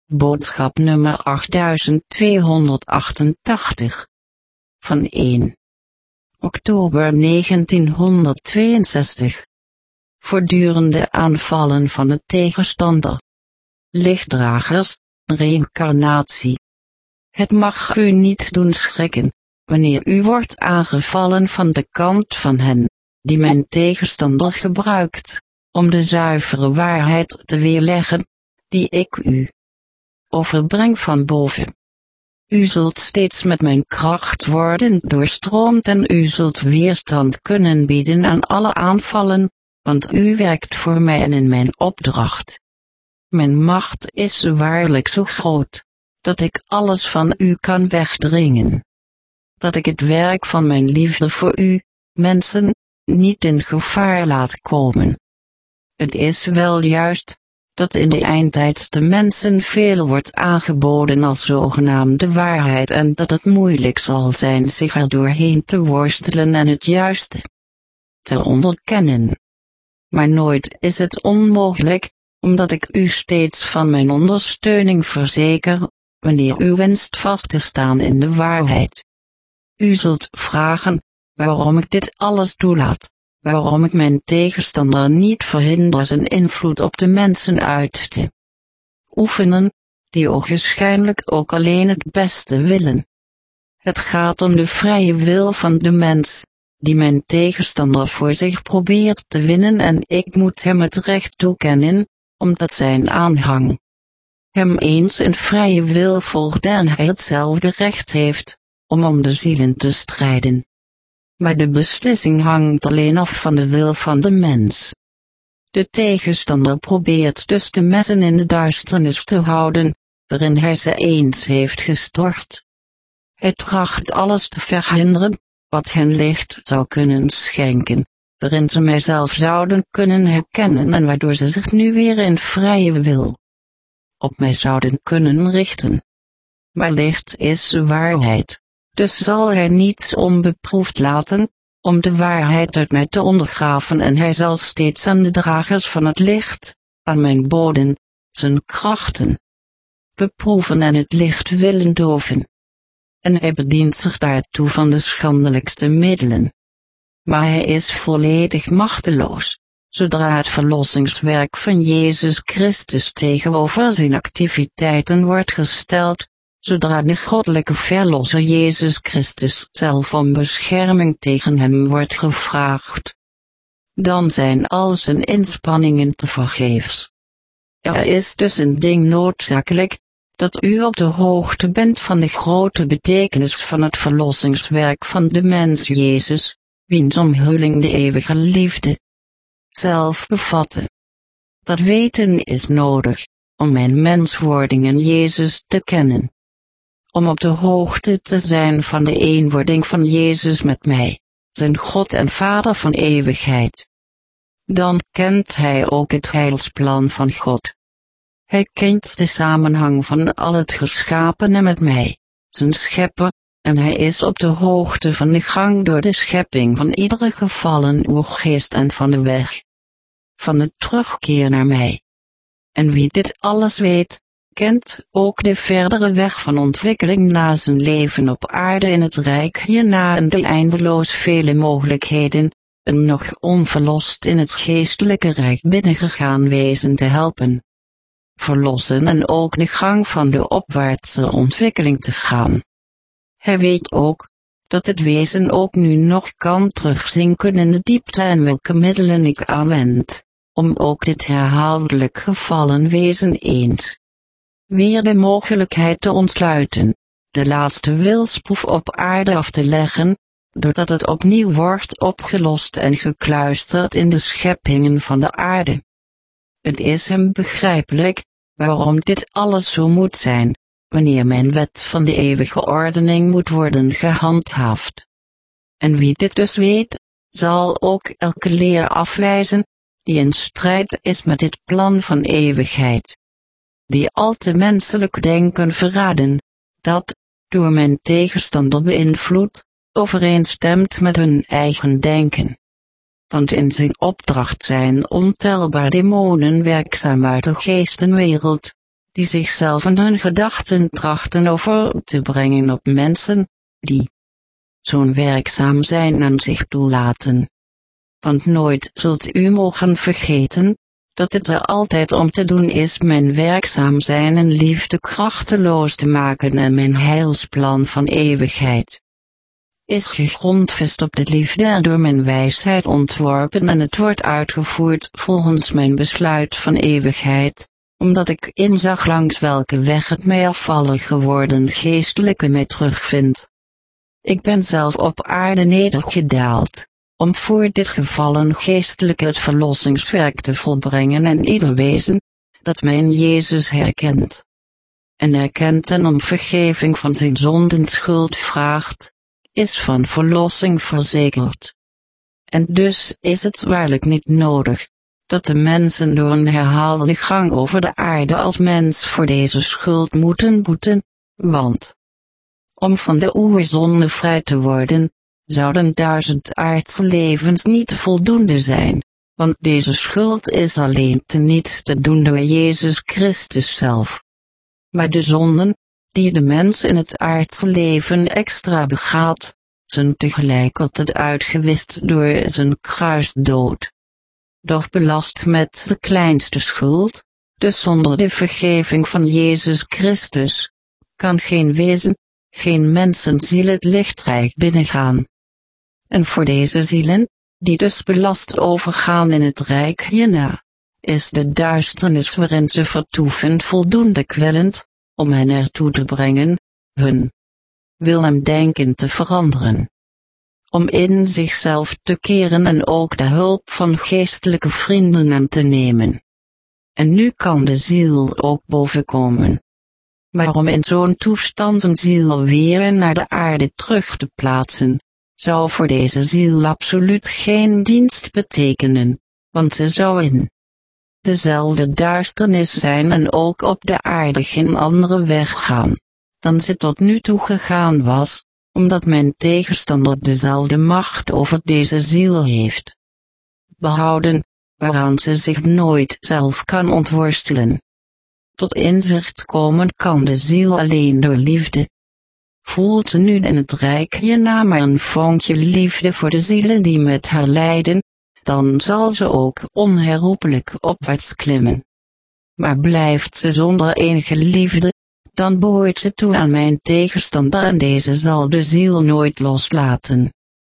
Boodschap nummer 8288. Van 1 oktober 1962. Voortdurende aanvallen van de tegenstander. Lichtdragers, reïncarnatie. Het mag u niet doen schrikken, wanneer u wordt aangevallen van de kant van hen, die mijn tegenstander gebruikt, om de zuivere waarheid te weerleggen, die ik u overbreng van boven. U zult steeds met mijn kracht worden doorstroomd en u zult weerstand kunnen bieden aan alle aanvallen, want u werkt voor mij en in mijn opdracht. Mijn macht is waarlijk zo groot, dat ik alles van u kan wegdringen. Dat ik het werk van mijn liefde voor u, mensen, niet in gevaar laat komen. Het is wel juist, dat in de eindtijd de mensen veel wordt aangeboden als zogenaamde waarheid en dat het moeilijk zal zijn zich er doorheen te worstelen en het juiste te onderkennen. Maar nooit is het onmogelijk, omdat ik u steeds van mijn ondersteuning verzeker, wanneer u wenst vast te staan in de waarheid. U zult vragen, waarom ik dit alles toelaat. Waarom ik mijn tegenstander niet verhinder zijn invloed op de mensen uit te oefenen, die ogenschijnlijk ook alleen het beste willen. Het gaat om de vrije wil van de mens, die mijn tegenstander voor zich probeert te winnen en ik moet hem het recht toekennen, omdat zijn aanhang hem eens in vrije wil volgt en hij hetzelfde recht heeft, om de zielen te strijden. Maar de beslissing hangt alleen af van de wil van de mens. De tegenstander probeert dus de mensen in de duisternis te houden, waarin hij ze eens heeft gestort. Hij tracht alles te verhinderen, wat hen licht zou kunnen schenken, waarin ze mijzelf zouden kunnen herkennen en waardoor ze zich nu weer in vrije wil op mij zouden kunnen richten. Maar licht is waarheid. Dus zal hij niets onbeproefd laten, om de waarheid uit mij te ondergraven en hij zal steeds aan de dragers van het licht, aan mijn boden, zijn krachten beproeven en het licht willen doven. En hij bedient zich daartoe van de schandelijkste middelen. Maar hij is volledig machteloos, zodra het verlossingswerk van Jezus Christus tegenover zijn activiteiten wordt gesteld. Zodra de goddelijke verlosser Jezus Christus zelf om bescherming tegen hem wordt gevraagd, dan zijn al zijn inspanningen tevergeefs. Er is dus een ding noodzakelijk, dat u op de hoogte bent van de grote betekenis van het verlossingswerk van de mens Jezus, wiens omhulling de eeuwige liefde zelf bevatte. Dat weten is nodig, om mijn menswording in Jezus te kennen. Om op de hoogte te zijn van de eenwording van Jezus met mij, zijn God en Vader van eeuwigheid. Dan kent hij ook het heilsplan van God. Hij kent de samenhang van al het geschapene met mij, zijn schepper, en hij is op de hoogte van de gang door de schepping van iedere gevallen oergeest en van de weg van de terugkeer naar mij. En wie dit alles weet, kent ook de verdere weg van ontwikkeling na zijn leven op aarde in het rijk hierna en de eindeloos vele mogelijkheden, een nog onverlost in het geestelijke rijk binnengegaan wezen te helpen verlossen en ook de gang van de opwaartse ontwikkeling te gaan. Hij weet ook, dat het wezen ook nu nog kan terugzinken in de diepte en welke middelen ik aanwend, om ook dit herhaaldelijk gevallen wezen eens weer de mogelijkheid te ontsluiten, de laatste wilsproef op aarde af te leggen, doordat het opnieuw wordt opgelost en gekluisterd in de scheppingen van de aarde. Het is hem begrijpelijk, waarom dit alles zo moet zijn, wanneer mijn wet van de eeuwige ordening moet worden gehandhaafd. En wie dit dus weet, zal ook elke leer afwijzen, die in strijd is met dit plan van eeuwigheid. Die al te menselijk denken verraden, dat, door mijn tegenstander beïnvloed, overeenstemt met hun eigen denken. Want in zijn opdracht zijn ontelbaar demonen werkzaam uit de geestenwereld, die zichzelf en hun gedachten trachten over te brengen op mensen, die zo'n werkzaam zijn en zich toelaten. Want nooit zult u mogen vergeten, dat het er altijd om te doen is mijn werkzaam zijn en liefde krachteloos te maken en mijn heilsplan van eeuwigheid is gegrondvest op de liefde en door mijn wijsheid ontworpen en het wordt uitgevoerd volgens mijn besluit van eeuwigheid, omdat ik inzag langs welke weg het mij afvallig geworden geestelijke mij terugvindt. Ik ben zelf op aarde nedergedaald, om voor dit gevallen geestelijke het verlossingswerk te volbrengen en ieder wezen, dat mijn Jezus herkent en erkent en om vergeving van zijn zonden schuld vraagt, is van verlossing verzekerd. En dus is het waarlijk niet nodig, dat de mensen door een herhaalde gang over de aarde als mens voor deze schuld moeten boeten, want om van de oerzonde vrij te worden, zouden 1000 aardse levens niet voldoende zijn, want deze schuld is alleen niet te doen door Jezus Christus zelf. Maar de zonden, die de mens in het aardse leven extra begaat, zijn tegelijkertijd uitgewist door zijn kruisdood. Doch belast met de kleinste schuld, dus zonder de vergeving van Jezus Christus, kan geen wezen, geen mensenziel het lichtrijk binnengaan. En voor deze zielen, die dus belast overgaan in het rijk hierna, is de duisternis waarin ze vertoeven voldoende kwellend, om hen ertoe te brengen, hun wil en denken te veranderen. Om in zichzelf te keren en ook de hulp van geestelijke vrienden aan te nemen. En nu kan de ziel ook bovenkomen. Maar om in zo'n toestand een ziel weer naar de aarde terug te plaatsen, zou voor deze ziel absoluut geen dienst betekenen, want ze zou in dezelfde duisternis zijn en ook op de aarde geen andere weg gaan, dan ze tot nu toe gegaan was, omdat mijn tegenstander dezelfde macht over deze ziel heeft behouden, waaraan ze zich nooit zelf kan ontworstelen. Tot inzicht komen kan de ziel alleen door liefde. Voelt ze nu in het rijk hierna maar een vonkje liefde voor de zielen die met haar lijden, dan zal ze ook onherroepelijk opwaarts klimmen. Maar blijft ze zonder enige liefde, dan behoort ze toe aan mijn tegenstander en deze zal de ziel nooit loslaten.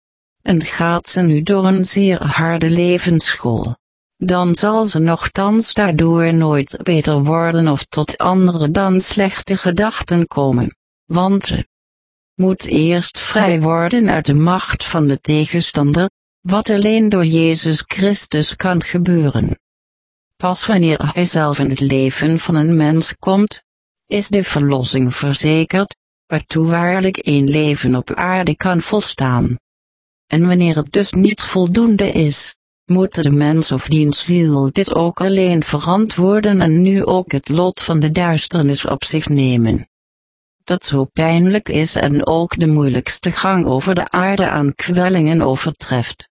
En gaat ze nu door een zeer harde levensschool, dan zal ze nochtans daardoor nooit beter worden of tot andere dan slechte gedachten komen, want ze moet eerst vrij worden uit de macht van de tegenstander, wat alleen door Jezus Christus kan gebeuren. Pas wanneer hij zelf in het leven van een mens komt, is de verlossing verzekerd, waartoe waarlijk één leven op aarde kan volstaan. En wanneer het dus niet voldoende is, moet de mens of diens ziel dit ook alleen verantwoorden en nu ook het lot van de duisternis op zich nemen. Dat zo pijnlijk is en ook de moeilijkste gang over de aarde aan kwellingen overtreft.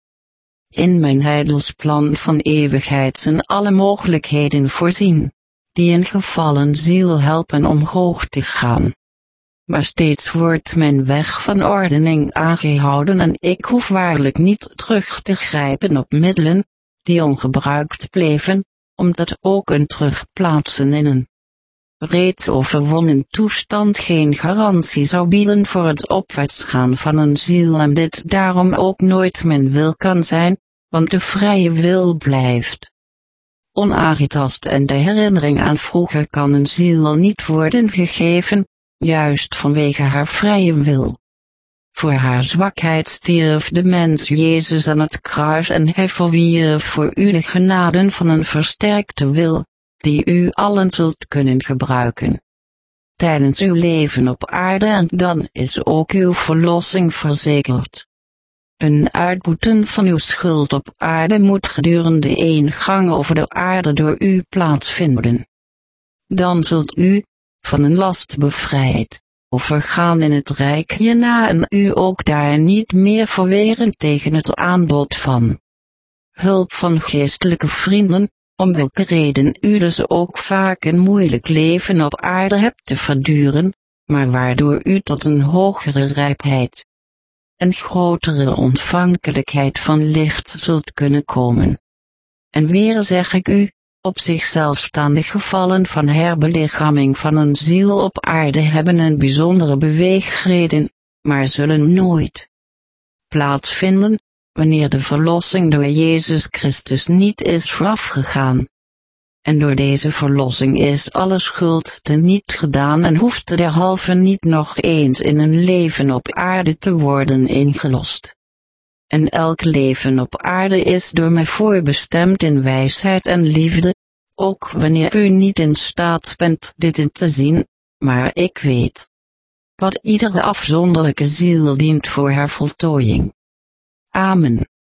In mijn heidelsplan van eeuwigheid zijn alle mogelijkheden voorzien, die een gevallen ziel helpen omhoog te gaan. Maar steeds wordt mijn weg van ordening aangehouden en ik hoef waarlijk niet terug te grijpen op middelen, die ongebruikt bleven, omdat ook een terugplaatsen in een reeds overwonnen toestand geen garantie zou bieden voor het opwaarts gaan van een ziel en dit daarom ook nooit mijn wil kan zijn, want de vrije wil blijft onaangetast en de herinnering aan vroeger kan een ziel niet worden gegeven, juist vanwege haar vrije wil. Voor haar zwakheid stierf de mens Jezus aan het kruis en hij verwierf voor u de genaden van een versterkte wil, die u allen zult kunnen gebruiken tijdens uw leven op aarde en dan is ook uw verlossing verzekerd. Een uitboeten van uw schuld op aarde moet gedurende 1 gang over de aarde door u plaatsvinden. Dan zult u, van een last bevrijd, overgaan in het rijk hierna en u ook daar niet meer verweren tegen het aanbod van hulp van geestelijke vrienden, om welke reden u dus ook vaak een moeilijk leven op aarde hebt te verduren, maar waardoor u tot een hogere rijpheid en grotere ontvankelijkheid van licht zult kunnen komen. En weer zeg ik u, op zichzelf staande gevallen van herbelichaming van een ziel op aarde hebben een bijzondere beweegreden, maar zullen nooit plaatsvinden, wanneer de verlossing door Jezus Christus niet is voorafgegaan. En door deze verlossing is alle schuld teniet gedaan en hoeft derhalve niet nog eens in een leven op aarde te worden ingelost. En elk leven op aarde is door mij voorbestemd in wijsheid en liefde, ook wanneer u niet in staat bent dit in te zien, maar ik weet wat iedere afzonderlijke ziel dient voor haar voltooiing. Amen.